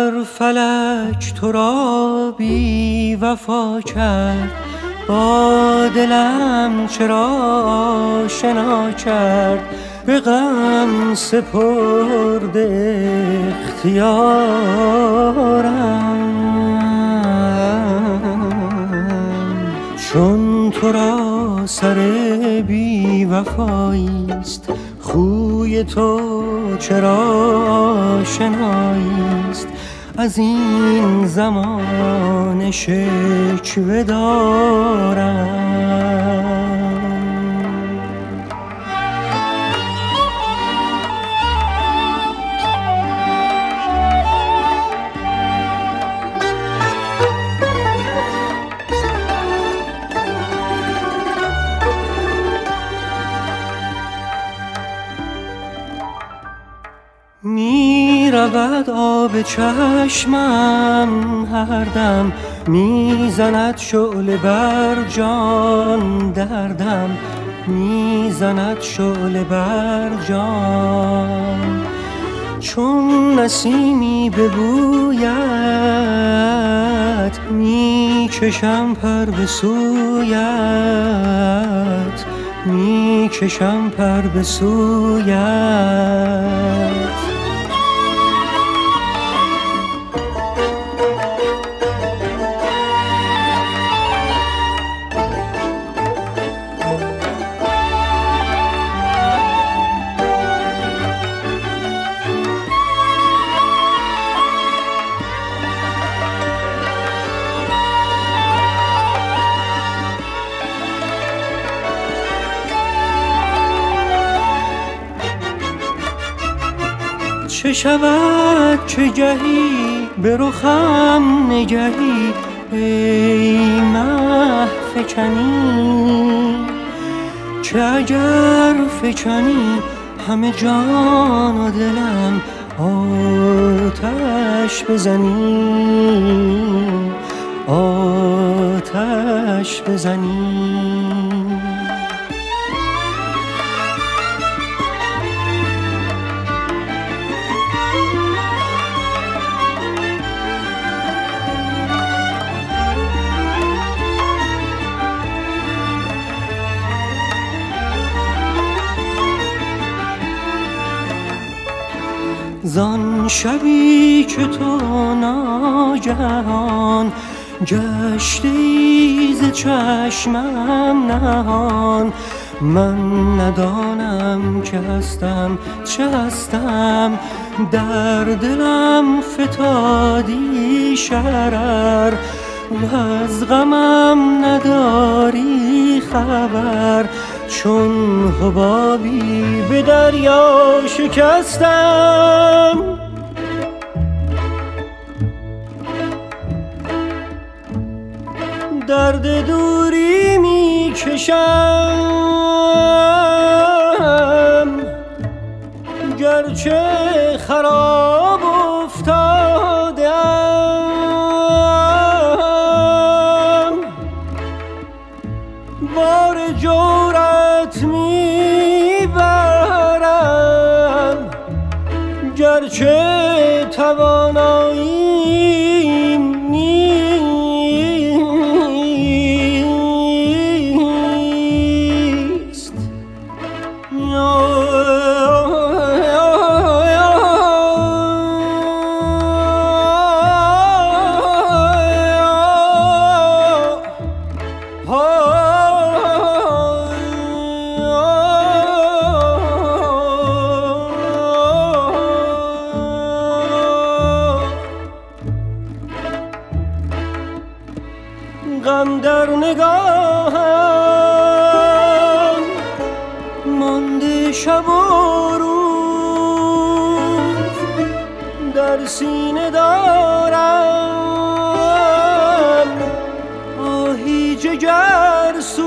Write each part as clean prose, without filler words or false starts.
گر فلک تو را بی وفا کرد، با دلم چرا آشنا کرد؟ به غم سپرده اختیارم، چون تو را سر بی وفاییست، خوی تو چرا آشناییست؟ از این زمان شکوه دارم. می رود آب چشمم هر دم، می زند شعله بر جان دردم، می زند شعله بر جان. چون نسیمی ببوید، می کشم پر به سویت، می کشم پر به سویت. چه شود که گهی به رخم نگهی، ای مه فکنی؟ که اگر فکنی همه جان و دلم آتش بزنی، آتش بزنی. زان شبی که تو ناگهان گشتی ز چشمم نهان، من ندانم که هستم چه هستم، در دلم فتادی شرر و از غمم نداری خبر. چون حبابی به دریا شکستم، درد دوری می کشم، گرچه خراب افتادم، بار جورت میبرم، گرچه تواناییم نیست. غم در نگاهم مانده شب و روز، در سینه دارم آهی جگرسوز.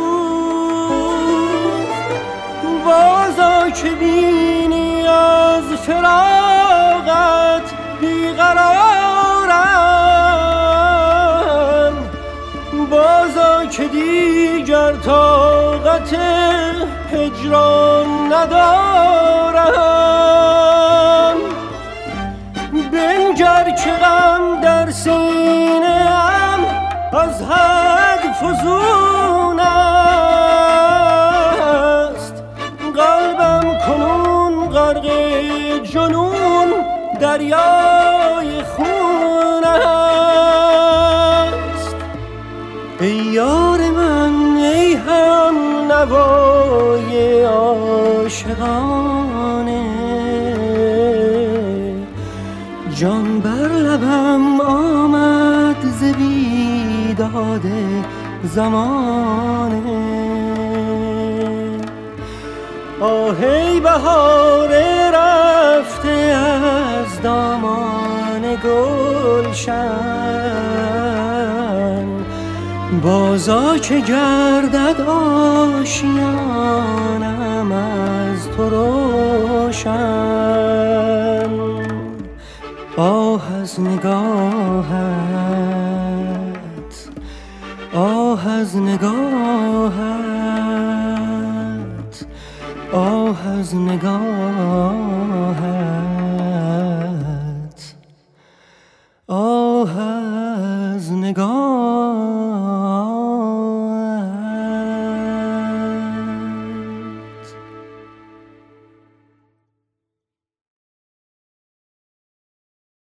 بازا که بینی از فراقت بیقرارم، بازا که دیگر طاقت هجران ندارم. بنگر که غم فزون است، قلبم کنون غرق جنون دریای خون است. ای یار من ای هم نوای عاشقانه، جان بر لبم آمد ز بیداد زمانه. آه ای بهار رفته از دامان گلشن، بازا که گردد آشیانم از تو روشن. آه از نگاهت، آه از نگاهت، آه از نگاهت.